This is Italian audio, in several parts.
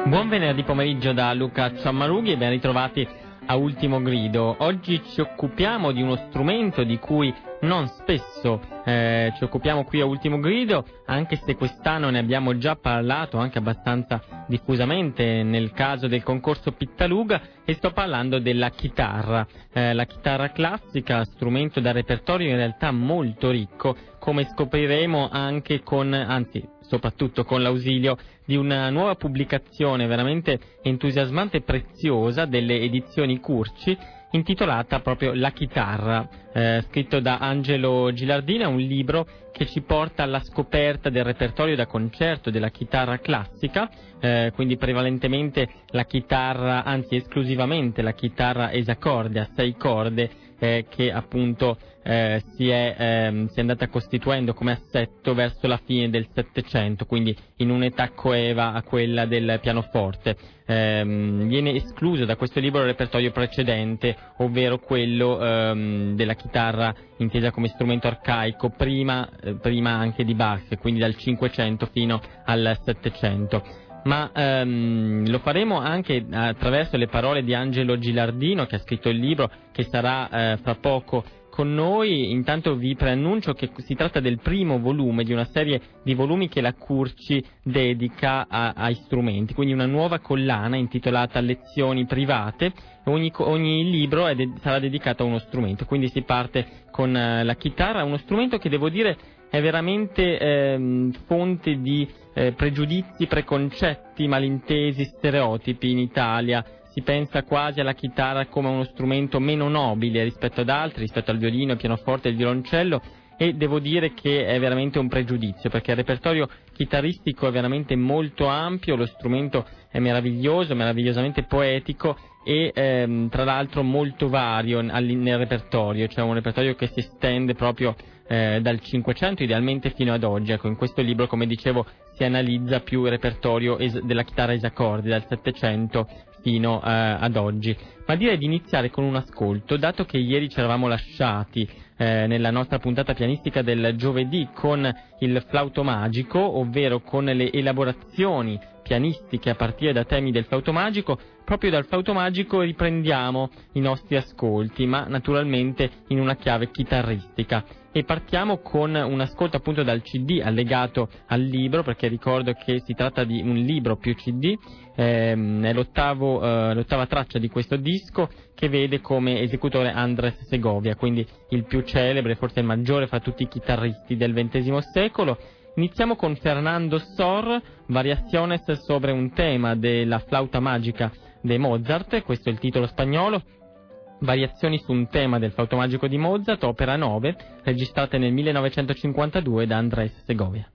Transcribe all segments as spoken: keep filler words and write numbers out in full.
Buon venerdì pomeriggio da Luca Ciammarughi e ben ritrovati a Ultimo Grido. Oggi ci occupiamo di uno strumento di cui non spesso eh, ci occupiamo qui a Ultimo Grido, anche se quest'anno ne abbiamo già parlato anche abbastanza diffusamente nel caso del concorso Pittaluga, e sto parlando della chitarra. Eh, la chitarra classica, strumento da repertorio in realtà molto ricco, come scopriremo anche con, anzi soprattutto con l'ausilio di una nuova pubblicazione veramente entusiasmante e preziosa delle edizioni Curci, intitolata proprio La chitarra, eh, scritto da Angelo Gilardino. È un libro che ci porta alla scoperta del repertorio da concerto della chitarra classica, eh, quindi prevalentemente la chitarra, anzi esclusivamente la chitarra esacorde a sei corde, eh, che appunto eh, si, è, eh, si è andata costituendo come assetto verso la fine del Settecento, quindi in un'età coeva a quella del pianoforte. Eh, viene escluso da questo libro il repertorio precedente, ovvero quello ehm, della chitarra intesa come strumento arcaico, prima, eh, prima anche di Bach, quindi dal Cinquecento fino al Settecento. Ma ehm, lo faremo anche attraverso le parole di Angelo Gilardino, che ha scritto il libro, che sarà eh, fra poco con noi. Intanto vi preannuncio che si tratta del primo volume di una serie di volumi che la Curci dedica a, ai strumenti, quindi una nuova collana intitolata Lezioni private. Ogni, ogni libro è de- sarà dedicato a uno strumento, quindi si parte con uh, la chitarra, uno strumento che devo dire è veramente ehm, fonte di eh, pregiudizi, preconcetti, malintesi, stereotipi in Italia. Si pensa quasi alla chitarra come uno strumento meno nobile rispetto ad altri, rispetto al violino, al pianoforte e al violoncello, e devo dire che è veramente un pregiudizio, perché il repertorio chitarristico è veramente molto ampio, lo strumento è meraviglioso, meravigliosamente poetico e ehm, tra l'altro molto vario nel repertorio, cioè un repertorio che si estende proprio eh, dal Cinquecento idealmente fino ad oggi. Ecco, in questo libro, come dicevo, si analizza più il repertorio es- della chitarra esacorde dal Settecento fino eh, ad oggi. Ma direi di iniziare con un ascolto, dato che ieri ci eravamo lasciati eh, nella nostra puntata pianistica del giovedì con il flauto magico, ovvero con le elaborazioni pianistiche a partire da temi del flauto magico. Proprio dal flauto magico riprendiamo i nostri ascolti, ma naturalmente in una chiave chitarristica. E partiamo con un ascolto appunto dal C D allegato al libro, perché ricordo che si tratta di un libro più C D, ehm, è l'ottavo, eh, l'ottava traccia di questo disco, che vede come esecutore Andrés Segovia, quindi il più celebre, forse il maggiore fra tutti i chitarristi del ventesimo secolo. Iniziamo con Fernando Sor, Variaciones sobre un tema della flauta magica di Mozart, questo è il titolo spagnolo. Variazioni su un tema del flauto magico di Mozart, opera nove, registrate nel millenovecentocinquantadue da Andrés Segovia.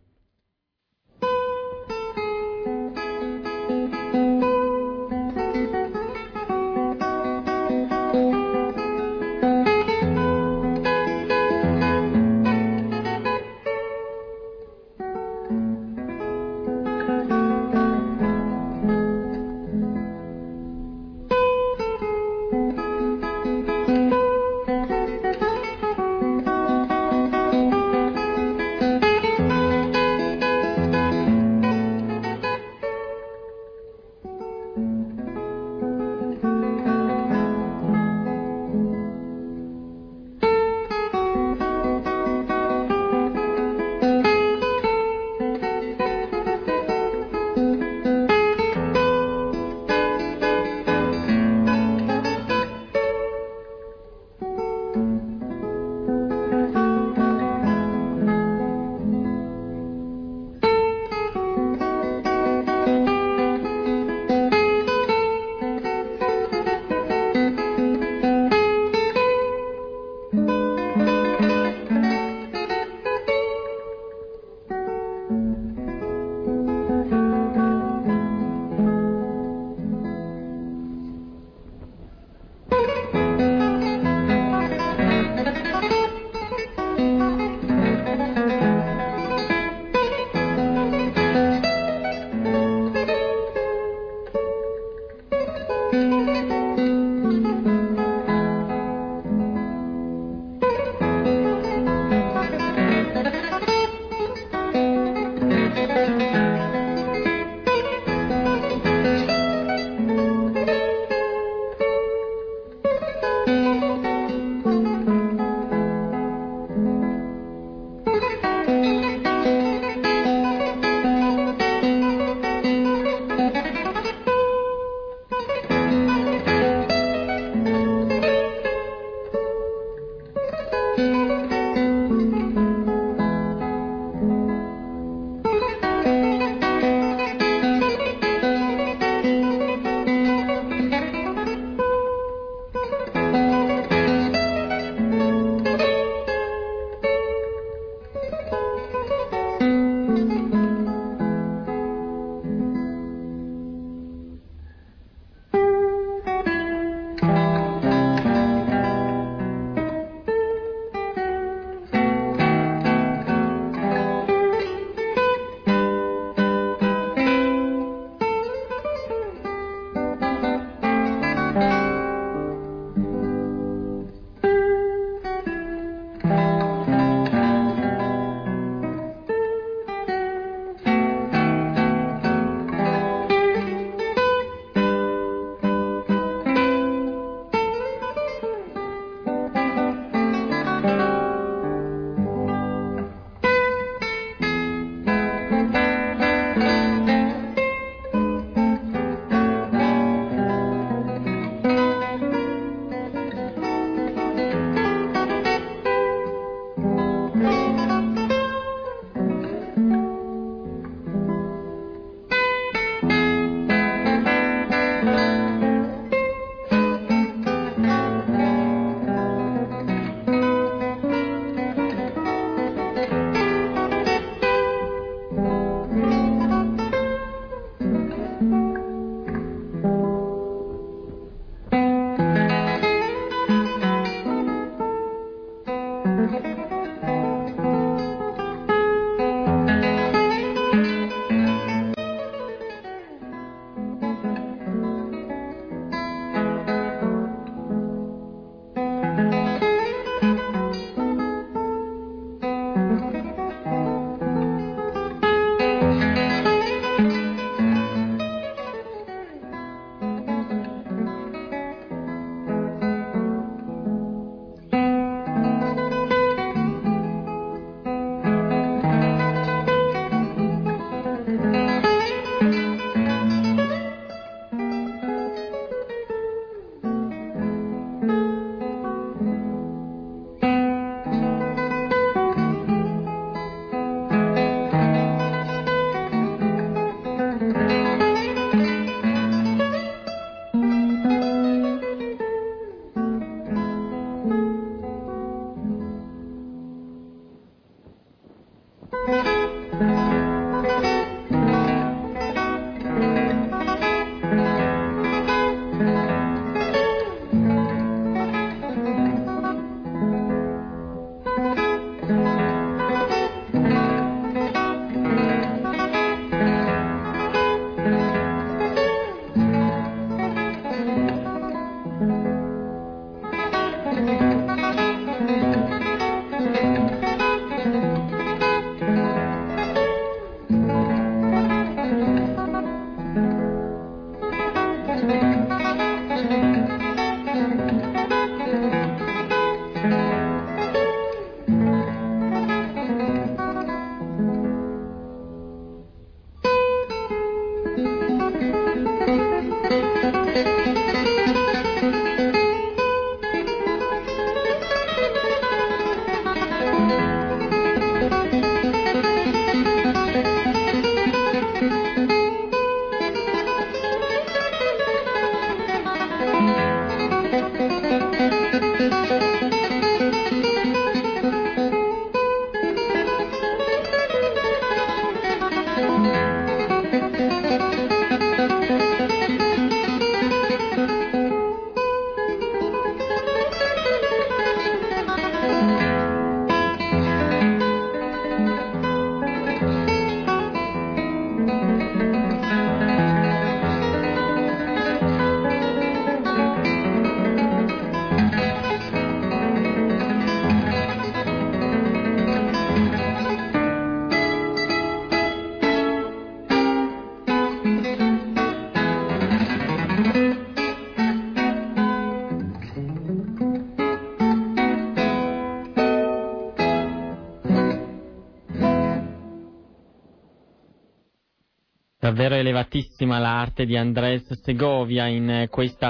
Davvero elevatissima l'arte di Andrés Segovia in questa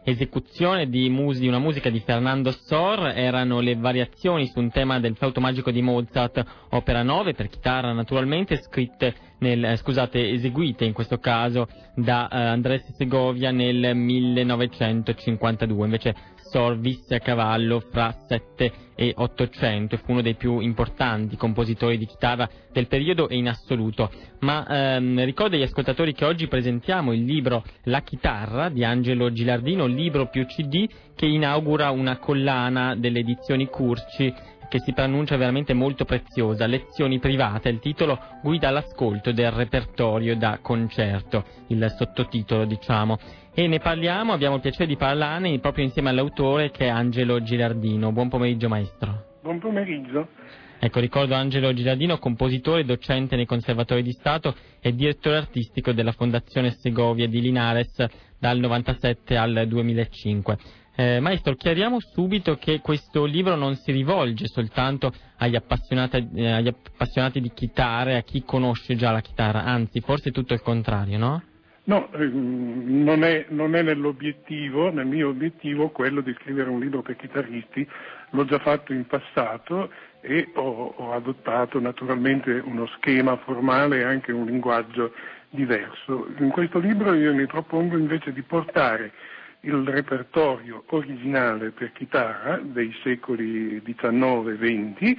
esecuzione di, mus- di una musica di Fernando Sor, erano le variazioni su un tema del flauto magico di Mozart, opera nove per chitarra naturalmente, scritte nel, eh, scusate, eseguite in questo caso da eh, Andrés Segovia nel millenovecentocinquantadue. Invece Sor visse a cavallo fra sette e ottocento e fu uno dei più importanti compositori di chitarra del periodo e in assoluto. Ma ehm, ricordo agli ascoltatori che oggi presentiamo il libro La chitarra di Angelo Gilardino, libro più C D, che inaugura una collana delle edizioni Curci che si pronuncia veramente molto preziosa, Lezioni private, il titolo Guida all'ascolto del repertorio da concerto, il sottotitolo diciamo. E ne parliamo, abbiamo il piacere di parlarne proprio insieme all'autore che è Angelo Gilardino. Buon pomeriggio maestro. Buon pomeriggio. Ecco, ricordo Angelo Gilardino, compositore, docente nei Conservatori di Stato e direttore artistico della Fondazione Segovia di Linares dal novantasette al duemilacinque. Eh, maestro, chiariamo subito che questo libro non si rivolge soltanto agli appassionati, eh, agli appassionati di chitarra, a chi conosce già la chitarra, anzi, forse tutto il contrario, no? No, ehm, non è, non è nell'obiettivo, nel mio obiettivo quello di scrivere un libro per chitarristi, l'ho già fatto in passato e ho, ho adottato naturalmente uno schema formale e anche un linguaggio diverso. In questo libro io mi propongo invece di portare il repertorio originale per chitarra dei secoli diciannove venti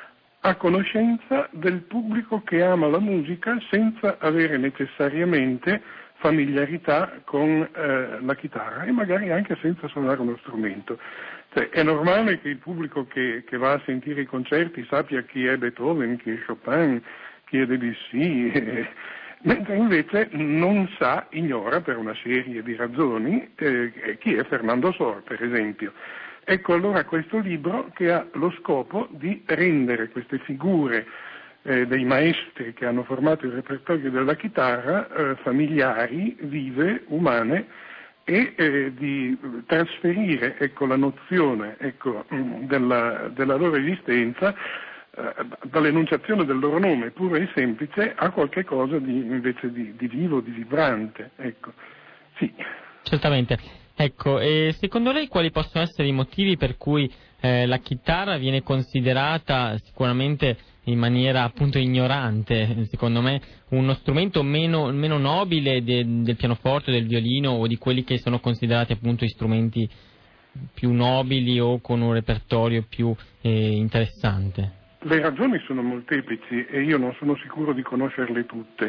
a conoscenza del pubblico che ama la musica senza avere necessariamente familiarità con eh, la chitarra e magari anche senza suonare uno strumento. Cioè, è normale che il pubblico che, che va a sentire i concerti sappia chi è Beethoven, chi è Chopin, chi è Debussy, eh, mentre invece non sa, ignora per una serie di ragioni eh, chi è Fernando Sor, per esempio. Ecco allora questo libro che ha lo scopo di rendere queste figure eh, dei maestri che hanno formato il repertorio della chitarra eh, familiari, vive, umane, e eh, di trasferire ecco, la nozione ecco, della, della loro esistenza dall'enunciazione del loro nome puro e semplice a qualche cosa di, invece di, di vivo, di vibrante, ecco. Sì. Certamente. Ecco, e secondo lei quali possono essere i motivi per cui eh, la chitarra viene considerata sicuramente in maniera appunto ignorante, secondo me, uno strumento meno, meno nobile de, del pianoforte, del violino o di quelli che sono considerati appunto gli strumenti più nobili o con un repertorio più eh, interessante? Le ragioni sono molteplici e io non sono sicuro di conoscerle tutte.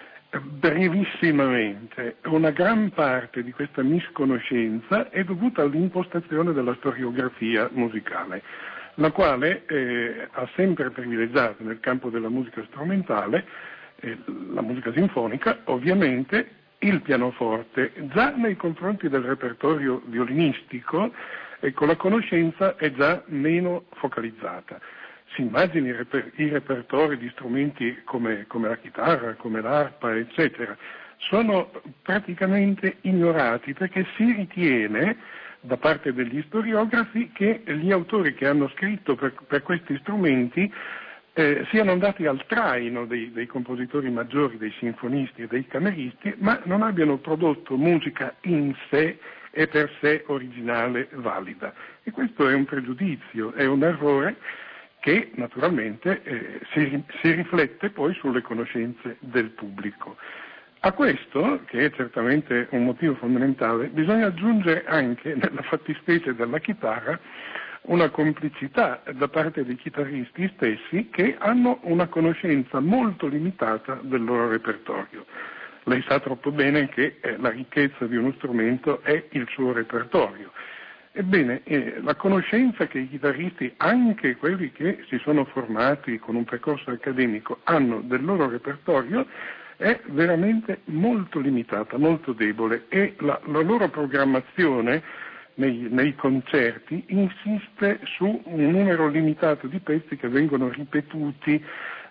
Brevissimamente, una gran parte di questa misconoscenza è dovuta all'impostazione della storiografia musicale, la quale eh, ha sempre privilegiato nel campo della musica strumentale, eh, la musica sinfonica, ovviamente il pianoforte. Già nei confronti del repertorio violinistico, ecco, la conoscenza è già meno focalizzata. Si immagini i, reper- i repertori di strumenti come, come la chitarra, come l'arpa, eccetera, sono praticamente ignorati perché si ritiene da parte degli storiografi che gli autori che hanno scritto per, per questi strumenti eh, siano andati al traino dei, dei compositori maggiori, dei sinfonisti e dei cameristi, ma non abbiano prodotto musica in sé e per sé originale, valida. E questo è un pregiudizio, è un errore che naturalmente eh, si, si riflette poi sulle conoscenze del pubblico. A questo, che è certamente un motivo fondamentale, bisogna aggiungere anche nella fattispecie della chitarra una complicità da parte dei chitarristi stessi che hanno una conoscenza molto limitata del loro repertorio. Lei sa troppo bene che eh, la ricchezza di uno strumento è il suo repertorio. Ebbene, eh, la conoscenza che i chitarristi, anche quelli che si sono formati con un percorso accademico, hanno del loro repertorio è veramente molto limitata, molto debole e la, la loro programmazione nei, nei concerti insiste su un numero limitato di pezzi che vengono ripetuti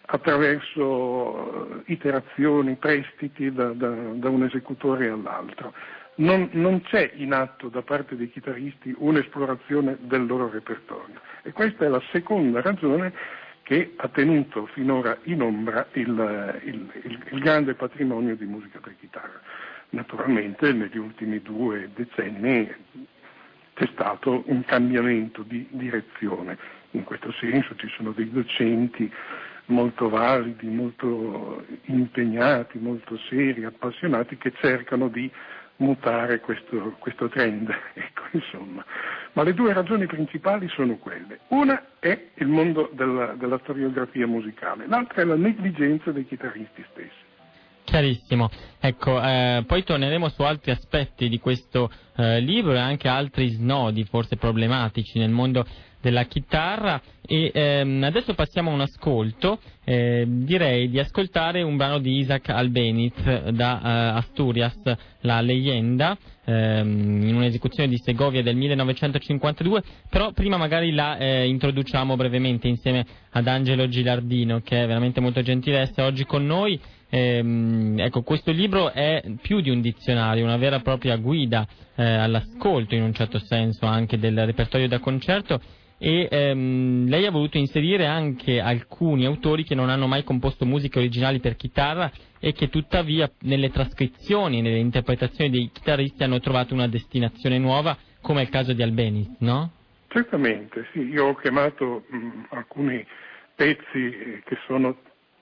attraverso iterazioni, prestiti da, da, da un esecutore all'altro. Non, non c'è in atto da parte dei chitarristi un'esplorazione del loro repertorio e questa è la seconda ragione che ha tenuto finora in ombra il, il, il, il grande patrimonio di musica per chitarra. Naturalmente negli ultimi due decenni c'è stato un cambiamento di direzione. In questo senso ci sono dei docenti molto validi, molto impegnati, molto seri, appassionati, che cercano di mutare questo, questo trend. Ecco, insomma. Ma le due ragioni principali sono quelle. Una è il mondo della, della storiografia musicale, l'altra è la negligenza dei chitarristi stessi. Chiarissimo. Ecco, eh, poi torneremo su altri aspetti di questo eh, libro e anche altri snodi forse problematici nel mondo della chitarra e ehm, adesso passiamo a un ascolto. Eh, direi di ascoltare un brano di Isaac Albéniz da eh, Asturias, La Leyenda, ehm, in un'esecuzione di Segovia del millenovecentocinquantadue, però prima magari la eh, introduciamo brevemente insieme ad Angelo Gilardino, che è veramente molto gentile essere oggi con noi. Ehm, ecco, questo libro è più di un dizionario, una vera e propria guida eh, all'ascolto in un certo senso anche del repertorio da concerto e ehm, lei ha voluto inserire anche alcuni autori che non hanno mai composto musiche originali per chitarra e che tuttavia nelle trascrizioni, nelle interpretazioni dei chitarristi hanno trovato una destinazione nuova, come è il caso di Albéniz, no? Certamente, sì, io ho chiamato mh, alcuni pezzi che sono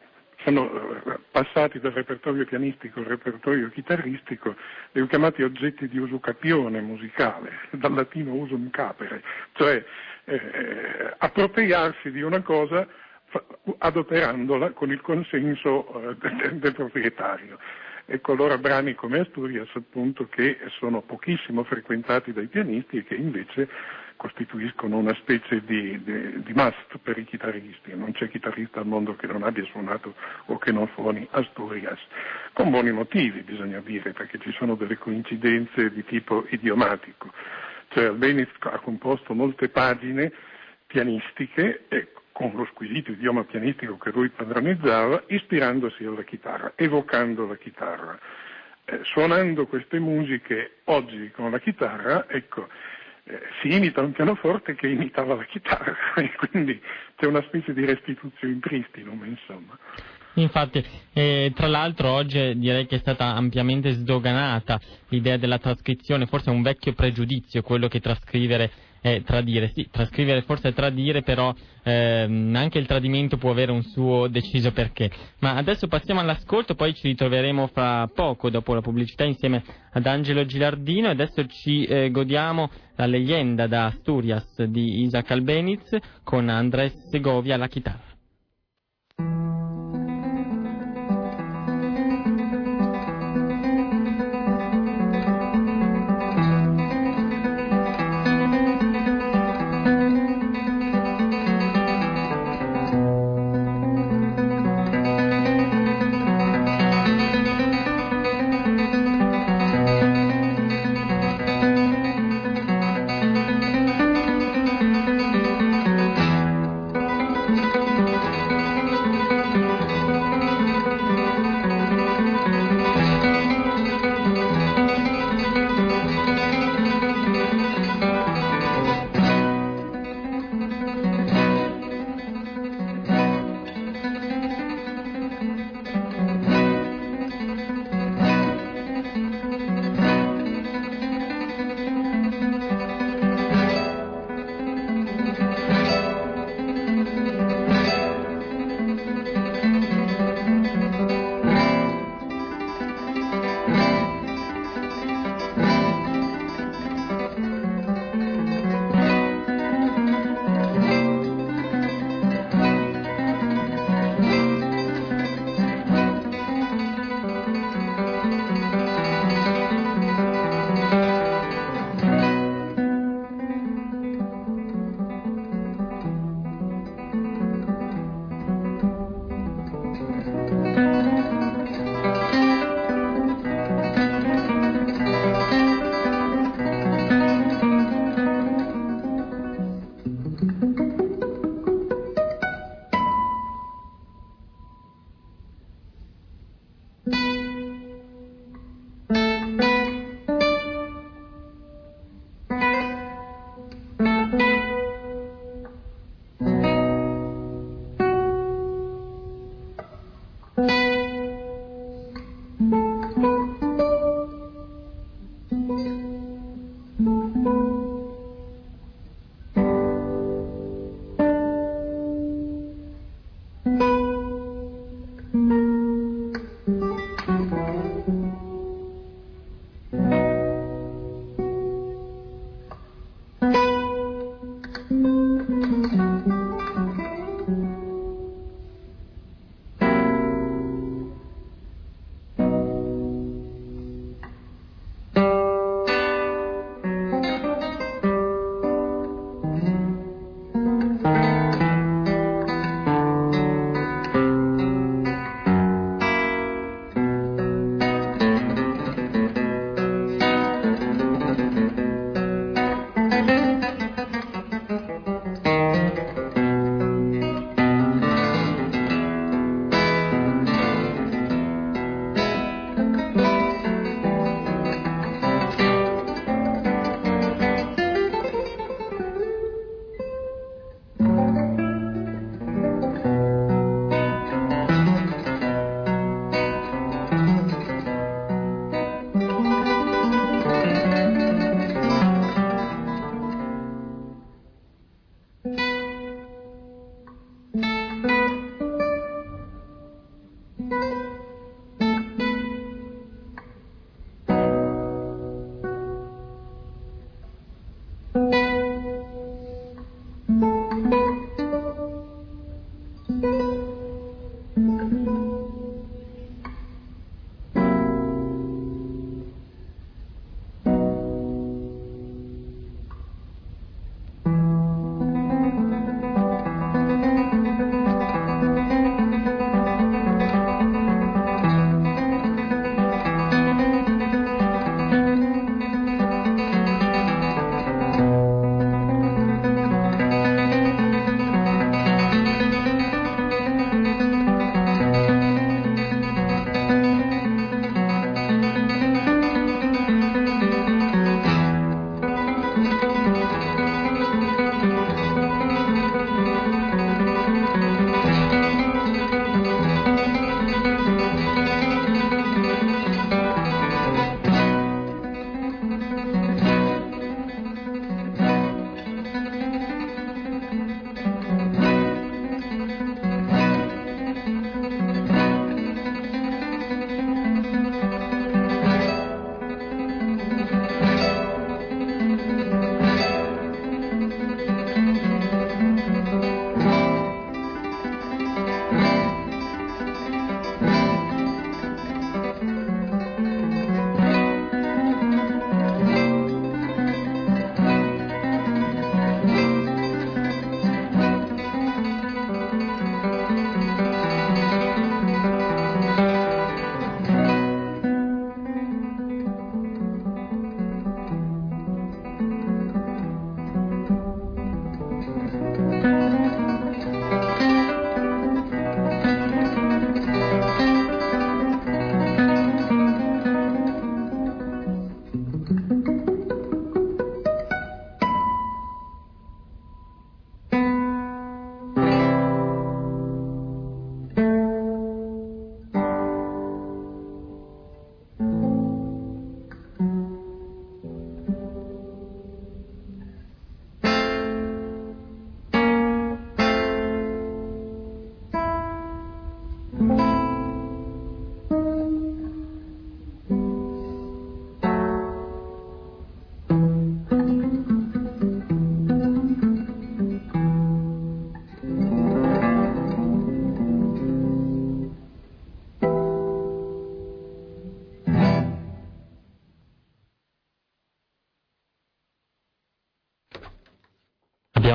sono passati dal repertorio pianistico al repertorio chitarristico, li ho chiamati oggetti di usucapione musicale, dal latino usum capere, cioè eh, appropriarsi di una cosa fa, adoperandola con il consenso eh, del, del proprietario. Ecco allora brani come Asturias, appunto, che sono pochissimo frequentati dai pianisti e che invece costituiscono una specie di, di, di must per i chitarristi. Non c'è chitarrista al mondo che non abbia suonato o che non suoni Asturias, con buoni motivi bisogna dire, perché ci sono delle coincidenze di tipo idiomatico. Cioè Albéniz ha composto molte pagine pianistiche e con lo squisito idioma pianistico che lui padroneggiava, ispirandosi alla chitarra, evocando la chitarra. Eh, suonando queste musiche oggi con la chitarra, ecco, eh, si imita un pianoforte che imitava la chitarra, e quindi c'è una specie di restituzione in pristinum, insomma. Infatti, eh, tra l'altro oggi direi che è stata ampiamente sdoganata l'idea della trascrizione, forse è un vecchio pregiudizio quello che trascrivere è tradire. Sì, trascrivere forse è tradire, però ehm, anche il tradimento può avere un suo deciso perché. Ma adesso passiamo all'ascolto, poi ci ritroveremo fra poco dopo la pubblicità insieme ad Angelo Gilardino e adesso ci eh, godiamo La Leyenda da Asturias di Isaac Albéniz con Andrés Segovia alla chitarra. Thank you.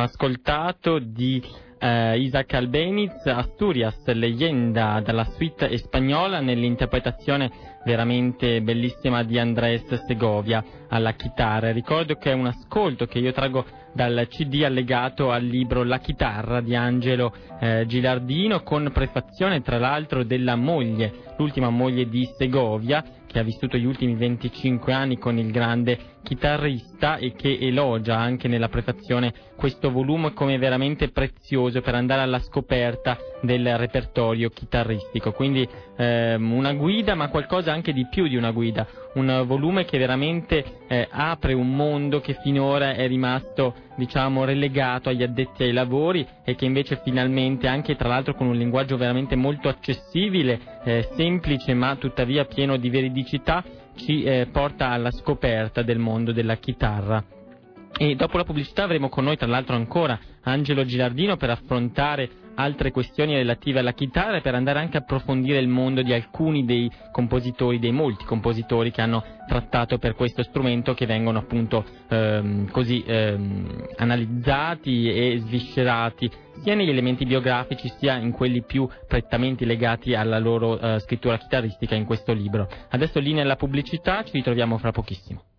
abbiamo ascoltato di eh, Isaac Albéniz, Asturias, leggenda dalla suite spagnola, nell'interpretazione veramente bellissima di Andrés Segovia alla chitarra. Ricordo che è un ascolto che io traggo dal C D allegato al libro La chitarra di Angelo eh, Gilardino, con prefazione tra l'altro della moglie, l'ultima moglie di Segovia, che ha vissuto gli ultimi venticinque anni con il grande chitarrista, e che elogia anche nella prefazione questo volume come veramente prezioso per andare alla scoperta del repertorio chitarristico. Quindi ehm, una guida, ma qualcosa anche di più di una guida, un volume che veramente eh, apre un mondo che finora è rimasto, diciamo, relegato agli addetti ai lavori, e che invece finalmente, anche tra l'altro con un linguaggio veramente molto accessibile, eh, semplice ma tuttavia pieno di veridicità, ci eh, porta alla scoperta del mondo della chitarra. E dopo la pubblicità avremo con noi tra l'altro ancora Angelo Gilardino per affrontare altre questioni relative alla chitarra, e per andare anche a approfondire il mondo di alcuni dei compositori, dei molti compositori che hanno trattato per questo strumento, che vengono appunto ehm, così ehm, analizzati e sviscerati sia negli elementi biografici sia in quelli più prettamente legati alla loro eh, scrittura chitarristica in questo libro. Adesso lì nella pubblicità, ci ritroviamo fra pochissimo.